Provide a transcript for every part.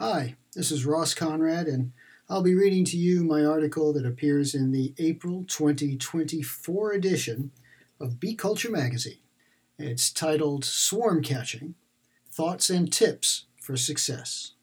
Hi, this is Ross Conrad, and I'll be reading to you my article that appears in the April 2024 edition of Bee Culture magazine. It's titled Swarm Catching: Thoughts and Tips for Success.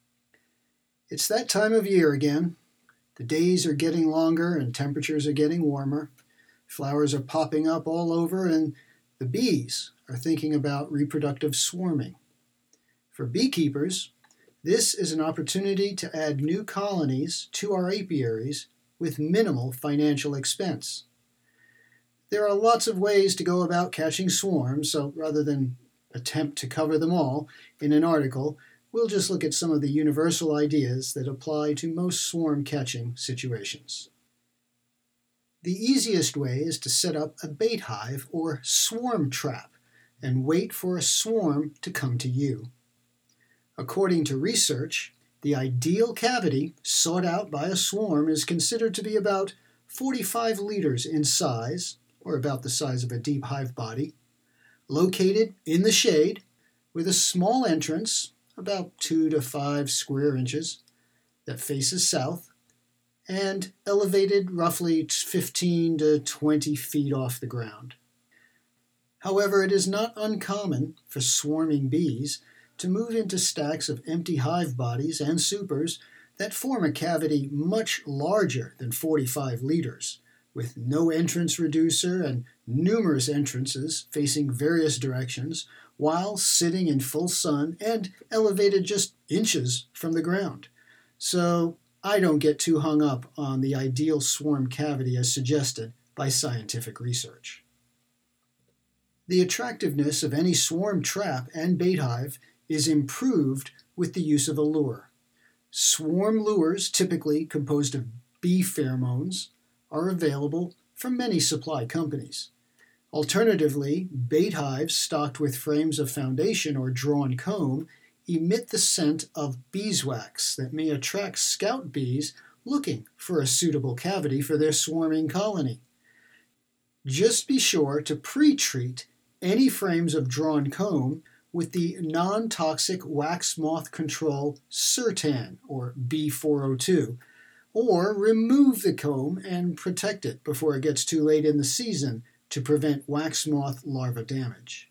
It's that time of year again. The days are getting longer and temperatures are getting warmer. Flowers are popping up all over, and the bees are thinking about reproductive swarming. For beekeepers, this is an opportunity to add new colonies to our apiaries with minimal financial expense. There are lots of ways to go about catching swarms, so rather than attempt to cover them all in an article, we'll just look at some of the universal ideas that apply to most swarm catching situations. The easiest way is to set up a bait hive or swarm trap and wait for a swarm to come to you. According to research, the ideal cavity sought out by a swarm is considered to be about 45 liters in size, or about the size of a deep hive body, located in the shade, with a small entrance, about 2 to 5 square inches, that faces south, and elevated roughly 15 to 20 feet off the ground. However, it is not uncommon for swarming bees to move into stacks of empty hive bodies and supers that form a cavity much larger than 45 liters, with no entrance reducer and numerous entrances facing various directions, while sitting in full sun and elevated just inches from the ground. So I don't get too hung up on the ideal swarm cavity as suggested by scientific research. The attractiveness of any swarm trap and bait hive is improved with the use of a lure. Swarm lures, typically composed of bee pheromones, are available from many supply companies. Alternatively, bait hives stocked with frames of foundation or drawn comb emit the scent of beeswax that may attract scout bees looking for a suitable cavity for their swarming colony. Just be sure to pre-treat any frames of drawn comb with the non-toxic wax moth control Surtan, or B402, or remove the comb and protect it before it gets too late in the season to prevent wax moth larva damage.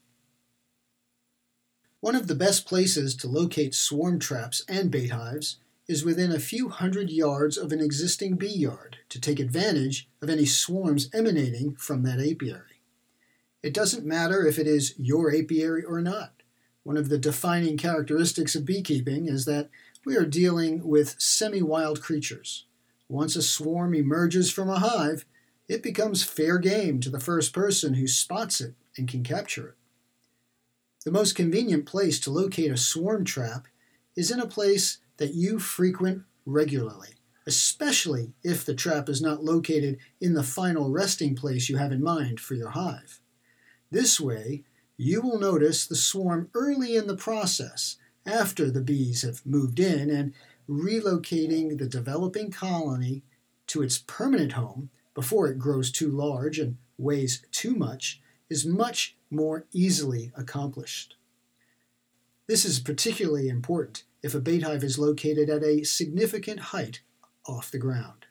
One of the best places to locate swarm traps and bait hives is within a few hundred yards of an existing bee yard to take advantage of any swarms emanating from that apiary. It doesn't matter if it is your apiary or not. One of the defining characteristics of beekeeping is that we are dealing with semi-wild creatures. Once a swarm emerges from a hive, it becomes fair game to the first person who spots it and can capture it. The most convenient place to locate a swarm trap is in a place that you frequent regularly, especially if the trap is not located in the final resting place you have in mind for your hive. This way, you will notice the swarm early in the process, after the bees have moved in, and relocating the developing colony to its permanent home before it grows too large and weighs too much is much more easily accomplished. This is particularly important if a bait hive is located at a significant height off the ground.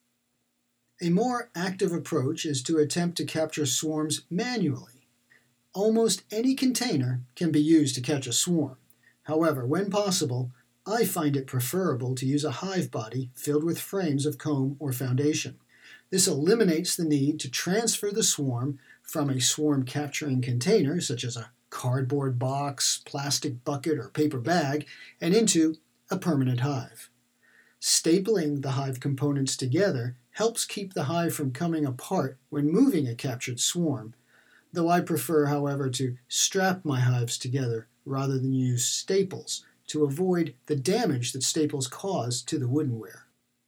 A more active approach is to attempt to capture swarms manually. Almost any container can be used to catch a swarm. However, when possible, I find it preferable to use a hive body filled with frames of comb or foundation. This eliminates the need to transfer the swarm from a swarm capturing container, such as a cardboard box, plastic bucket, or paper bag, and into a permanent hive. Stapling the hive components together helps keep the hive from coming apart when moving a captured swarm, though I prefer, however, to strap my hives together rather than use staples to avoid the damage that staples cause to the woodenware.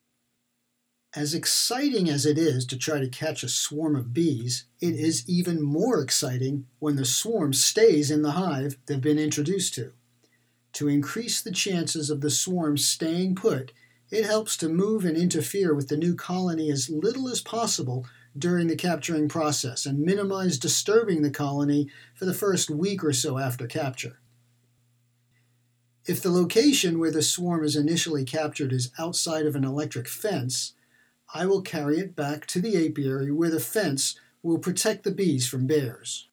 As exciting as it is to try to catch a swarm of bees, it is even more exciting when the swarm stays in the hive they've been introduced to. To increase the chances of the swarm staying put, it helps to move and interfere with the new colony as little as possible during the capturing process and minimize disturbing the colony for the first week or so after capture. If the location where the swarm is initially captured is outside of an electric fence, I will carry it back to the apiary where the fence will protect the bees from bears.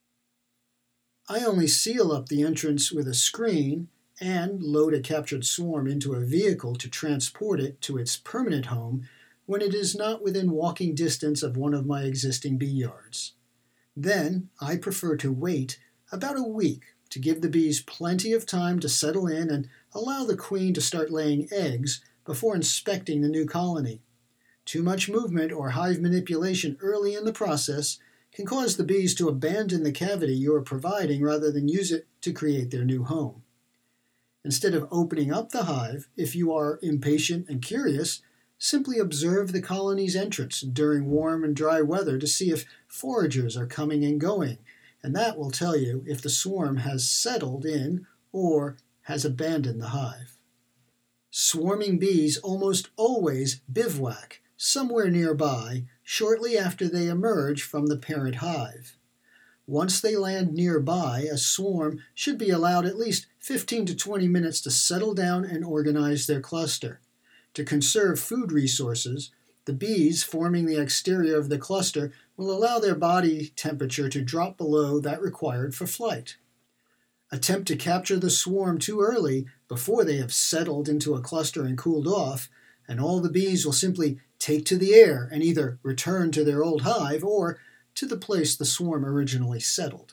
I only seal up the entrance with a screen and load a captured swarm into a vehicle to transport it to its permanent home when it is not within walking distance of one of my existing bee yards. Then I prefer to wait about a week to give the bees plenty of time to settle in and allow the queen to start laying eggs before inspecting the new colony. Too much movement or hive manipulation early in the process can cause the bees to abandon the cavity you are providing rather than use it to create their new home. Instead of opening up the hive, if you are impatient and curious, simply observe the colony's entrance during warm and dry weather to see if foragers are coming and going, and that will tell you if the swarm has settled in or has abandoned the hive. Swarming bees almost always bivouac somewhere nearby shortly after they emerge from the parent hive. Once they land nearby, a swarm should be allowed at least 15 to 20 minutes to settle down and organize their cluster. To conserve food resources, the bees forming the exterior of the cluster will allow their body temperature to drop below that required for flight. Attempt to capture the swarm too early before they have settled into a cluster and cooled off, and all the bees will simply take to the air and either return to their old hive or to the place the swarm originally settled.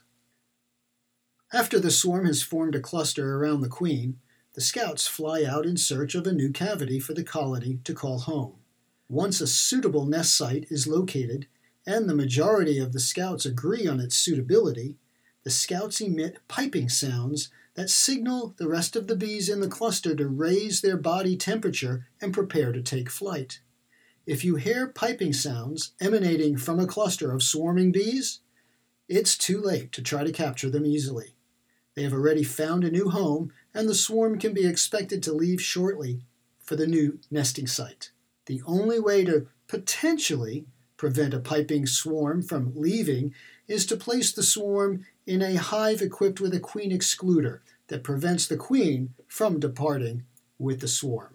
After the swarm has formed a cluster around the queen, the scouts fly out in search of a new cavity for the colony to call home. Once a suitable nest site is located, and the majority of the scouts agree on its suitability, the scouts emit piping sounds that signal the rest of the bees in the cluster to raise their body temperature and prepare to take flight. If you hear piping sounds emanating from a cluster of swarming bees, it's too late to try to capture them easily. They have already found a new home, and the swarm can be expected to leave shortly for the new nesting site. The only way to potentially prevent a piping swarm from leaving is to place the swarm in a hive equipped with a queen excluder that prevents the queen from departing with the swarm.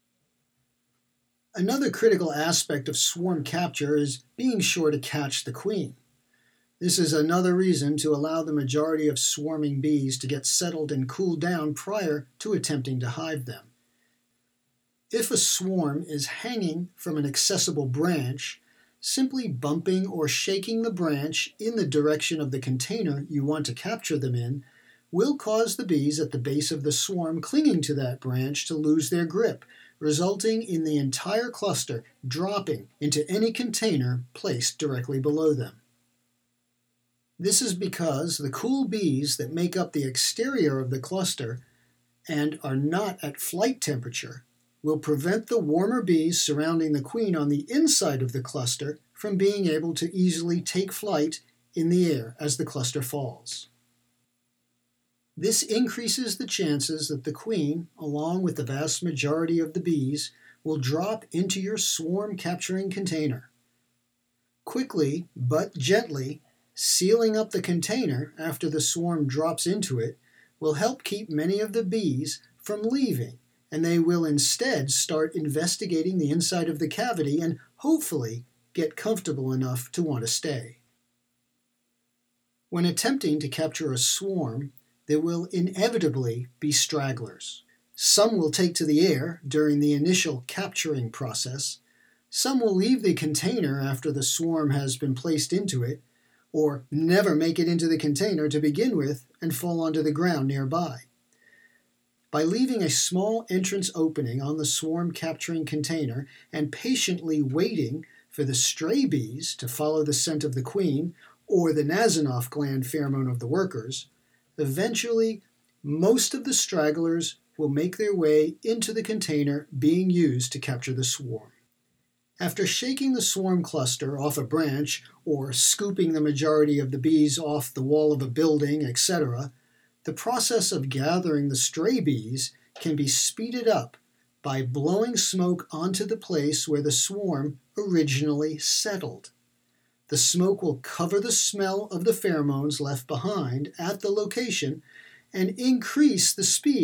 Another critical aspect of swarm capture is being sure to catch the queen. This is another reason to allow the majority of swarming bees to get settled and cool down prior to attempting to hive them. If a swarm is hanging from an accessible branch, simply bumping or shaking the branch in the direction of the container you want to capture them in will cause the bees at the base of the swarm clinging to that branch to lose their grip, resulting in the entire cluster dropping into any container placed directly below them. This is because the cool bees that make up the exterior of the cluster and are not at flight temperature will prevent the warmer bees surrounding the queen on the inside of the cluster from being able to easily take flight in the air as the cluster falls. This increases the chances that the queen, along with the vast majority of the bees, will drop into your swarm capturing container. Quickly but gently sealing up the container after the swarm drops into it will help keep many of the bees from leaving, and they will instead start investigating the inside of the cavity and hopefully get comfortable enough to want to stay. When attempting to capture a swarm, there will inevitably be stragglers. Some will take to the air during the initial capturing process, some will leave the container after the swarm has been placed into it, or never make it into the container to begin with and fall onto the ground nearby. By leaving a small entrance opening on the swarm capturing container and patiently waiting for the stray bees to follow the scent of the queen or the Nasonov gland pheromone of the workers, eventually most of the stragglers will make their way into the container being used to capture the swarm. After shaking the swarm cluster off a branch or scooping the majority of the bees off the wall of a building, etc., the process of gathering the stray bees can be speeded up by blowing smoke onto the place where the swarm originally settled. The smoke will cover the smell of the pheromones left behind at the location and increase the speed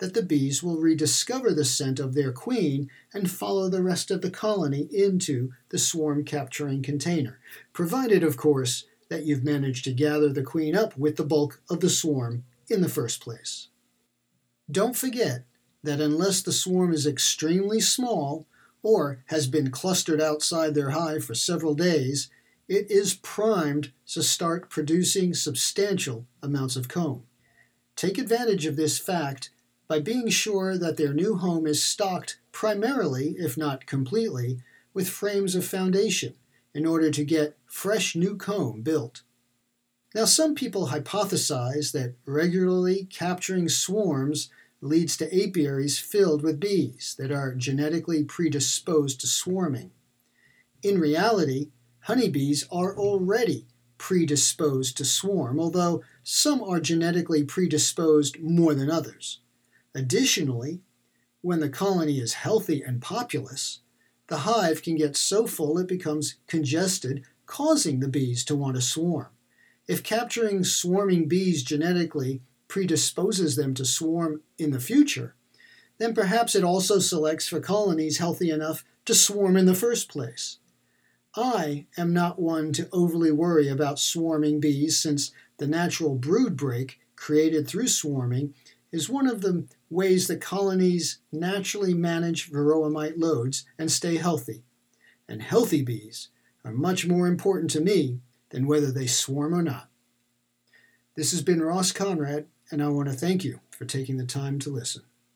that the bees will rediscover the scent of their queen and follow the rest of the colony into the swarm capturing container, provided, of course, that you've managed to gather the queen up with the bulk of the swarm in the first place. Don't forget that unless the swarm is extremely small or has been clustered outside their hive for several days, it is primed to start producing substantial amounts of comb. Take advantage of this fact by being sure that their new home is stocked primarily, if not completely, with frames of foundation in order to get fresh new comb built. Now, some people hypothesize that regularly capturing swarms leads to apiaries filled with bees that are genetically predisposed to swarming. In reality, honeybees are already predisposed to swarm, although some are genetically predisposed more than others. Additionally, when the colony is healthy and populous, the hive can get so full it becomes congested, causing the bees to want to swarm. If capturing swarming bees genetically predisposes them to swarm in the future, then perhaps it also selects for colonies healthy enough to swarm in the first place. I am not one to overly worry about swarming bees, since the natural brood break created through swarming is one of the ways that colonies naturally manage varroa mite loads and stay healthy. And healthy bees are much more important to me than whether they swarm or not. This has been Ross Conrad, and I want to thank you for taking the time to listen.